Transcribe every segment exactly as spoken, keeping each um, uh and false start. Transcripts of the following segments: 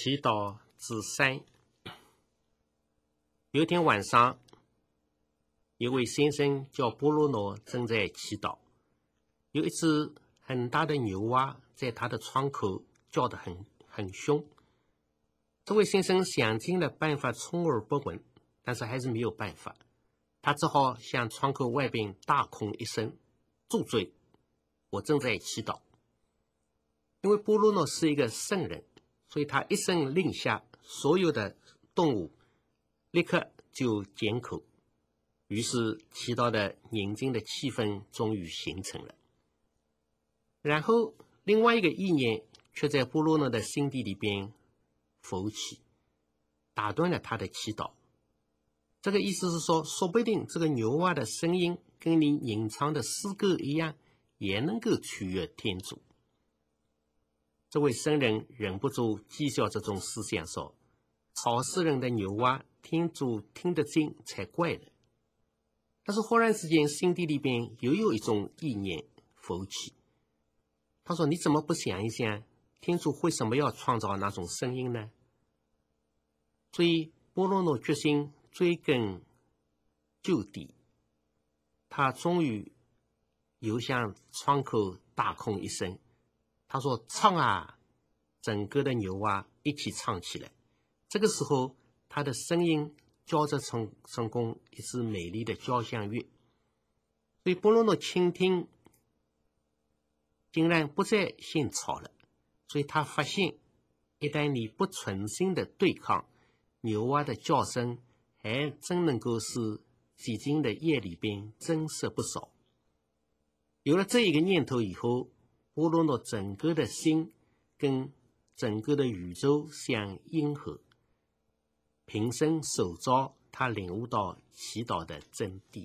祈祷之三。有一天晚上，一位先生叫波罗诺正在祈祷，有一只很大的牛蛙在他的窗口叫得很很凶。这位先生想尽了办法充耳不闻，但是还是没有办法，他只好向窗口外边大哭一声：住嘴，我正在祈祷。因为波罗诺是一个圣人，所以他一声令下，所有的动物立刻就缄口，于是祈祷的宁静的气氛终于形成了。然后另外一个意念却在波罗诺的心底里边浮起，打断了他的祈祷。这个意思是说，说不定这个牛蛙的声音跟你吟唱的诗歌一样，也能够取悦天主。这位僧人忍不住讥笑这种思想，说：吵死人的牛蛙，天主听得见才怪呢。但是忽然之间，心底里边又有一种意念浮起，他说：你怎么不想一想，天主为什么要创造那种声音呢？所以波罗诺决心追根究底，他终于又向窗口大哭一声，他说：唱啊！整个的牛蛙一起唱起来。这个时候，他的声音交织成成功一支美丽的交响乐。所以波罗诺倾听竟然不再嫌吵了，所以他发现，一旦你不存心的对抗，牛蛙的叫声还真能够使寂静的夜里边增色不少。有了这一个念头以后，波罗诺整个的心跟整个的宇宙相应和，平生首招他领悟到祈祷的真谛。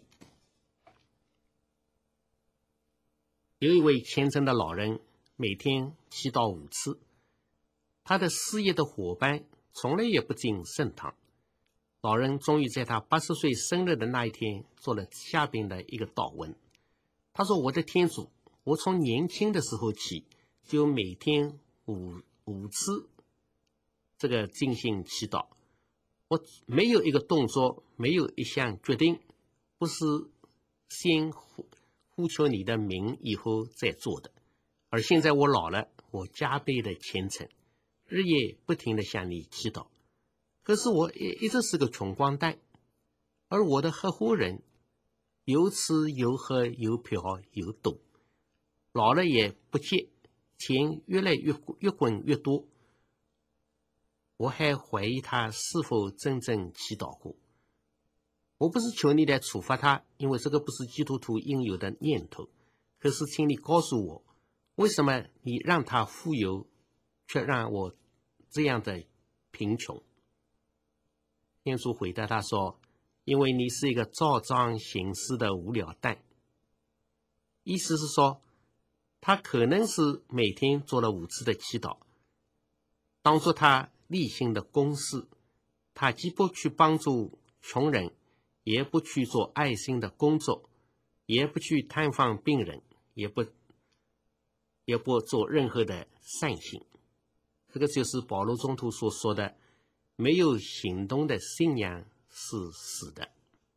有一位虔诚的老人，每天祈祷五次，他的事业的伙伴从来也不进圣堂。老人终于在他八十岁生日的那一天做了下边的一个祷文。他说：我的天主，我从年轻的时候起就每天五五次这个进行祈祷，我没有一个动作，没有一项决定不是先呼呼求你的名以后再做的。而现在我老了，我加倍的虔诚，日夜不停的向你祈祷。可是我一一直是个穷光蛋，而我的合伙人有吃有喝有嫖有赌，老了也不节，钱越来越越滚越多。我还怀疑他是否真正祈祷过。我不是求你来处罚他，因为这个不是基督徒应有的念头。可是请你告诉我，为什么你让他富有，却让我这样的贫穷？天主回答他说：因为你是一个照章行事的无聊蛋。意思是说，他可能是每天做了五次的祈祷，当作他例行的公事。他既不去帮助穷人，也不去做爱心的工作，也不去探访病人，也不也不做任何的善行。这个就是保罗宗徒所说的，没有行动的信仰是死的。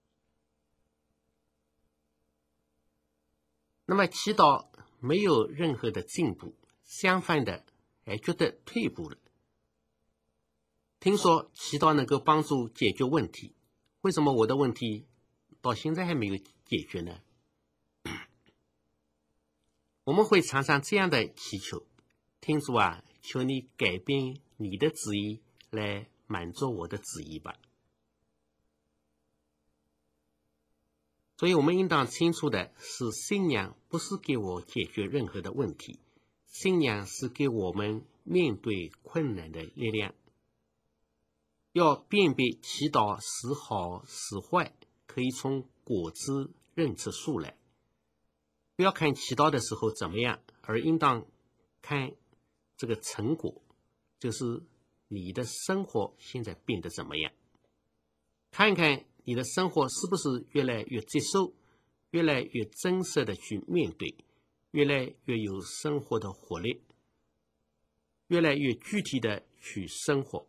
那么祈祷没有任何的进步，相反的还觉得退步了。听说祈祷能够帮助解决问题，为什么我的问题到现在还没有解决呢？我们会常常这样的祈求：天主啊，求你改变你的旨意来满足我的旨意吧。所以我们应当清楚的是，信仰不是给我解决任何的问题，信仰是给我们面对困难的力量。要辨别祈祷是好是坏，可以从果子认出树来。不要看祈祷的时候怎么样，而应当看这个成果，就是你的生活现在变得怎么样。看看你的生活是不是越来越接受，越来越真实的去面对，越来越有生活的活力，越来越具体的去生活，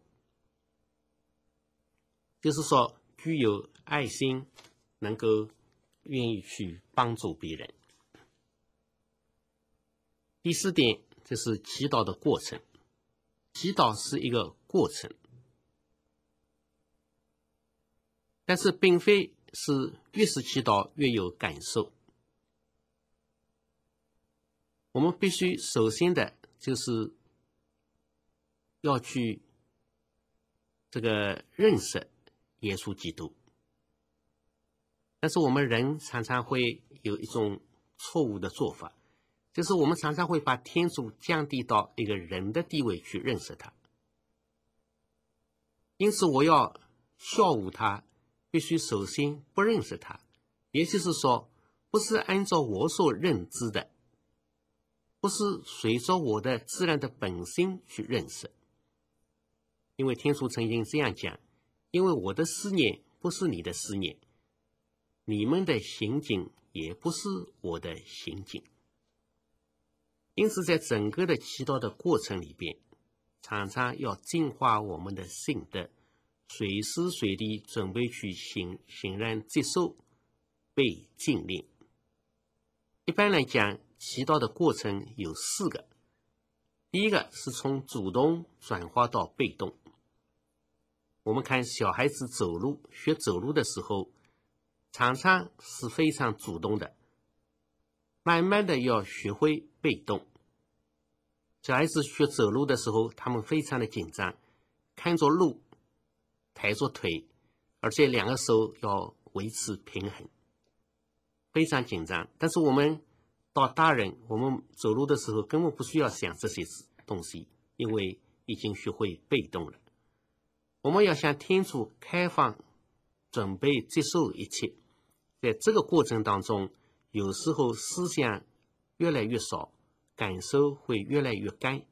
就是说具有爱心，能够愿意去帮助别人。第四点就是祈祷的过程，祈祷是一个过程，但是并非是越是祈祷越有感受。我们必须首先的就是要去这个认识耶稣基督，但是我们人常常会有一种错误的做法，就是我们常常会把天主降低到一个人的地位去认识他，因此我要效法他，必须首先不认识他，也就是说不是按照我所认知的，不是随着我的自然的本性去认识。因为天主曾经这样讲，因为我的思念不是你的思念，你们的行径也不是我的行径。因此在整个的祈祷的过程里边，常常要净化我们的性德，随时随地准备去欣欣然接受被禁令。一般来讲，祈祷的过程有四个。第一个是从主动转化到被动。我们看小孩子走路，学走路的时候，常常是非常主动的，慢慢的要学会被动。小孩子学走路的时候，他们非常的紧张，看着路，抬着腿，而且两个手要维持平衡，非常紧张。但是我们到大人，我们走路的时候根本不需要想这些东西，因为已经学会被动了。我们要向天主开放，准备接受一切。在这个过程当中，有时候思想越来越少，感受会越来越干，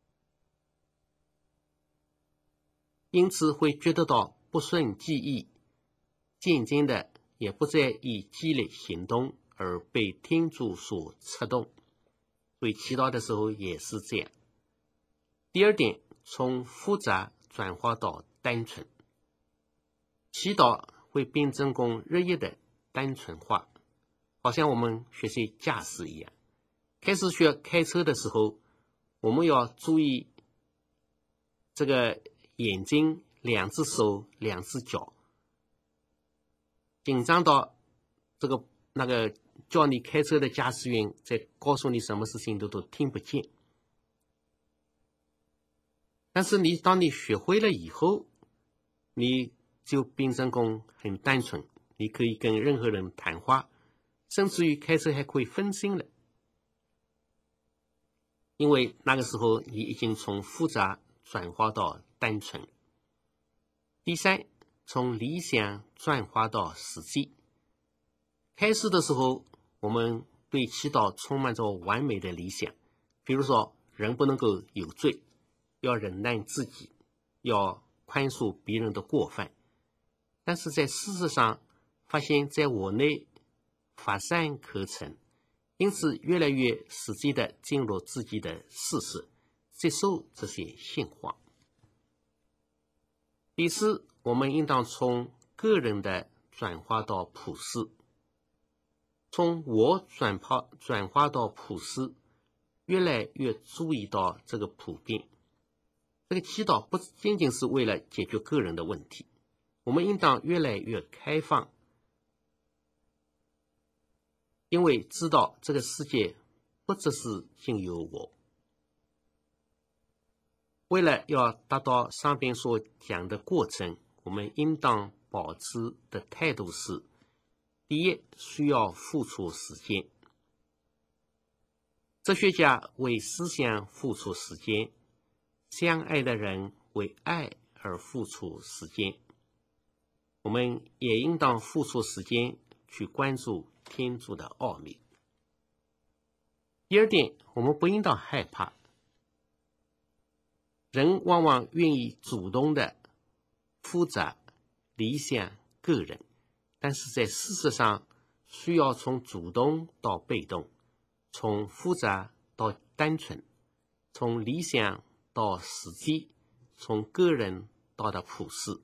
因此会觉得到不顺记忆，渐渐的也不再以激烈行动而被天主所策动。所以祈祷的时候也是这样。第二点，从复杂转化到单纯，祈祷会变成功日益的单纯化，好像我们学习驾驶一样。开始学开车的时候，我们要注意这个眼睛、两只手、两只脚，紧张到这个那个教你开车的驾驶员在告诉你什么事情都都听不见。但是你当你学会了以后，你就变成功很单纯，你可以跟任何人谈话，甚至于开车还可以分心了，因为那个时候你已经从复杂转化到单纯。第三，从理想转化到实际。开始的时候，我们对祈祷充满着完美的理想，比如说人不能够有罪，要忍耐自己，要宽恕别人的过犯。但是在事实上发现在我内乏善可陈，因此越来越实际的进入自己的事实，接受这些现况。第四，我们应当从个人的转化到普世，从我转化转化到普世，越来越注意到这个普遍。这个祈祷不仅仅是为了解决个人的问题，我们应当越来越开放，因为知道这个世界不只是仅有我。为了要达到上边所讲的过程，我们应当保持的态度是：第一，需要付出时间。哲学家为思想付出时间，相爱的人为爱而付出时间。我们也应当付出时间去关注天主的奥秘。第二点，我们不应当害怕。人往往愿意主动的复杂理想个人，但是在事实上需要从主动到被动，从复杂到单纯，从理想到实际， 从个人到达普世。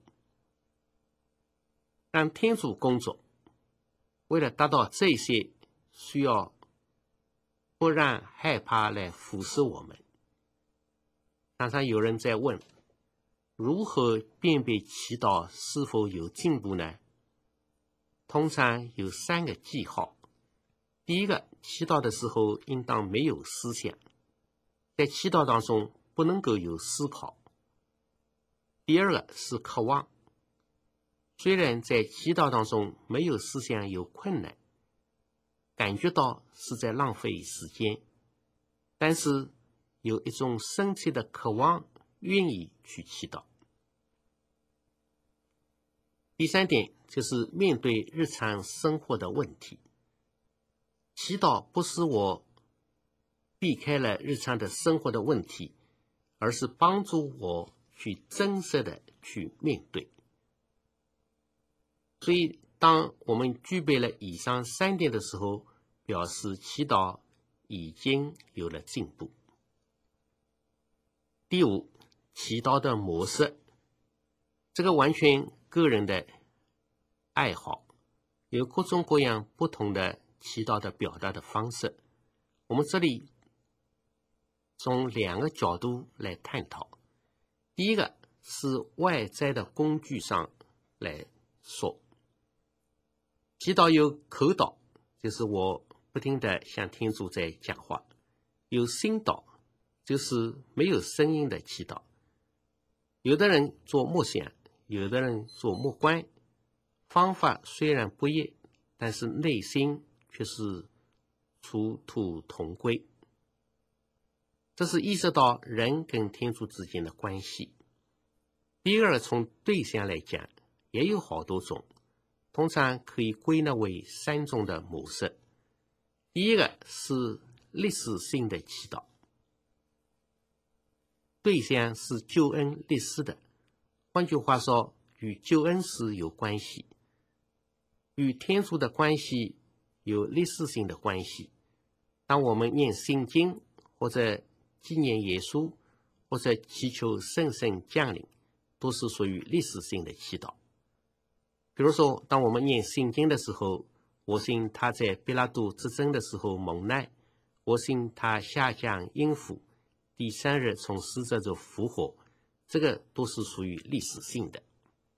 当天主工作，为了达到这些，需要不让害怕来腐蚀我们。常常有人在问，如何辨别祈祷是否有进步呢？通常有三个记号。第一个，祈祷的时候应当没有思想，在祈祷当中不能够有思考。第二个是渴望，虽然在祈祷当中没有思想有困难，感觉到是在浪费时间，但是有一种深切的渴望，愿意去祈祷。第三点就是面对日常生活的问题，祈祷不是我避开了日常的生活的问题，而是帮助我去真实的去面对。所以当我们具备了以上三点的时候，表示祈祷已经有了进步。第五，祈祷的模式，这个完全个人的爱好，有各种各样不同的祈祷的表达的方式。我们这里从两个角度来探讨。第一个是外在的工具上来说，祈祷有口祷，就是我不停地向天主在讲话；有心祷，就是没有声音的祈祷。有的人做默想，有的人做默观，方法虽然不一，但是内心却是殊途同归。这是意识到人跟天主之间的关系。第二，从对象来讲，也有好多种，通常可以归纳为三种的模式。第一个是历史性的祈祷，对象是救恩历史的，换句话说，与救恩史有关系，与天主的关系有历史性的关系。当我们念圣经，或者纪念耶稣，或者祈求圣神降临，都是属于历史性的祈祷。比如说，当我们念圣经的时候，我信他在比拉多执政的时候蒙难，我信他下降阴府，第三日从死者中复活，这个都是属于历史性的。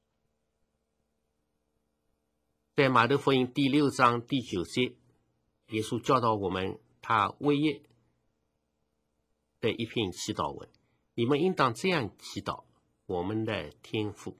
在马太福音第六章第九节，耶稣教导我们他唯一的一篇祈祷文，你们应当这样祈祷，我们的天父。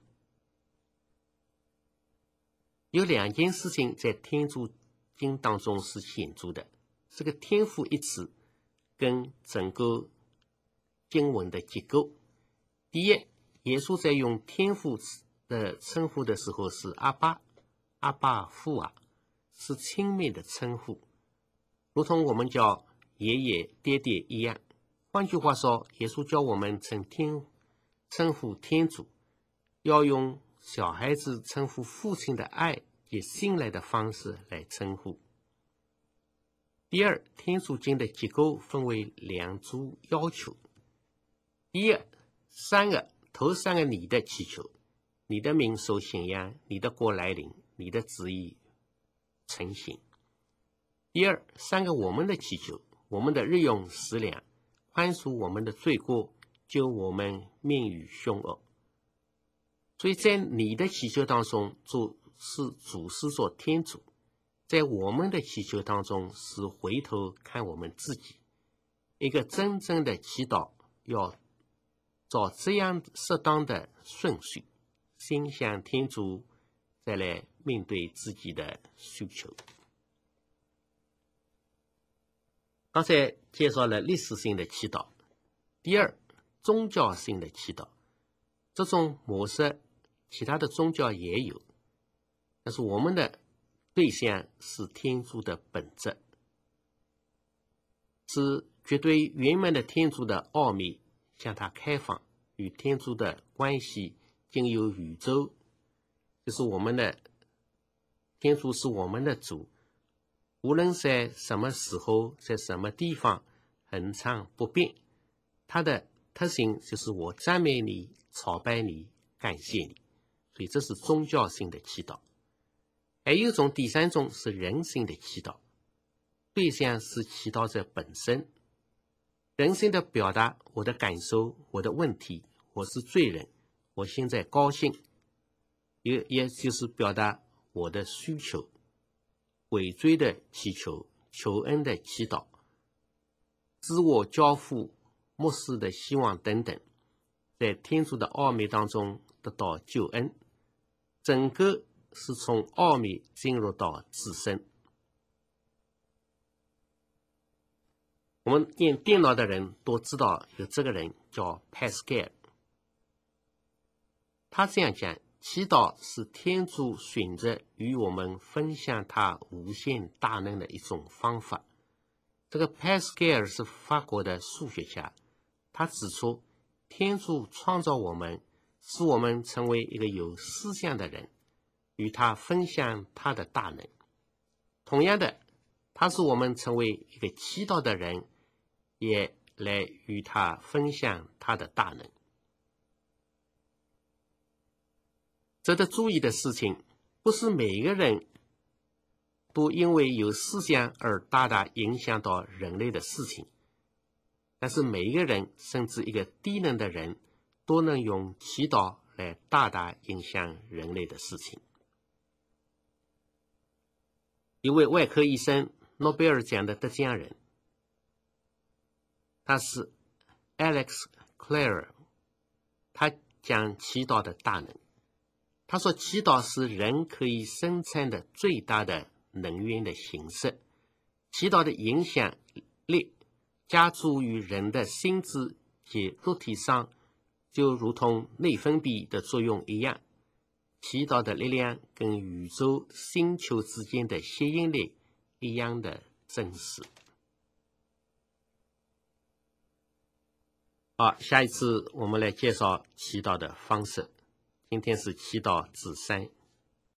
有两件事情在天主经当中是显著的，这个天父一词跟整个经文的结构。第一，耶稣在用天父的称呼的时候是阿爸，阿爸父啊，是亲密的称呼，如同我们叫爷爷爹爹一样。换句话说，耶稣教我们称天称呼天主，要用小孩子称呼父亲的爱及信赖的方式来称呼。第二，天主经的结构分为两组要求。第一，三个头三个你的祈求，你的名受显扬，你的国来临，你的旨意成行。第二，三个我们的祈求，我们的日用食粮，宽恕我们的罪过，救我们免于凶恶。所以在你的祈求当中，主是主是做天主，在我们的祈求当中是回头看我们自己。一个真正的祈祷要照这样适当的顺序，先向天主，再来面对自己的需求。刚才介绍了历史性的祈祷。第二，宗教性的祈祷，这种模式其他的宗教也有，但是我们的对象是天主的本质，是绝对圆满的天主的奥秘向他开放，与天主的关系经由宇宙，就是我们的天主是我们的主，无论在什么时候，在什么地方，恒常不变。它的特性就是我赞美你， 朝拜你，感谢你。所以这是宗教性的祈祷。还有一种，第三种是人性的祈祷，对象是祈祷者本身。人性的表达，我的感受，我的问题，我是罪人，我现在高兴，也也就是表达我的需求，悔罪的祈求，求恩的祈祷，自我交付，末世的希望等等，在天主的奥秘当中得到救恩，整个是从奥秘进入到自身。我们念电脑的人都知道有这个人叫 Pascal， 他这样讲，祈祷是天主选择与我们分享他无限大能的一种方法。这个 Pascal 是法国的数学家，他指出天主创造我们，使我们成为一个有思想的人，与他分享他的大能。同样的，他使我们成为一个祈祷的人，也来与他分享他的大能。值得注意的事情，不是每一个人都因为有思想而大大影响到人类的事情，但是每一个人，甚至一个低能的人，都能用祈祷来大大影响人类的事情。一位外科医生，诺贝尔奖的得奖人，他是 Alex Clare， 他讲祈祷的大能。他说，祈祷是人可以生产的最大的能源的形式。祈祷的影响力加诸于人的心智及肉体上，就如同内分泌的作用一样。祈祷的力量跟宇宙星球之间的吸引力一样的真实。好，下一次我们来介绍祈祷的方式。今天是祈祷之三。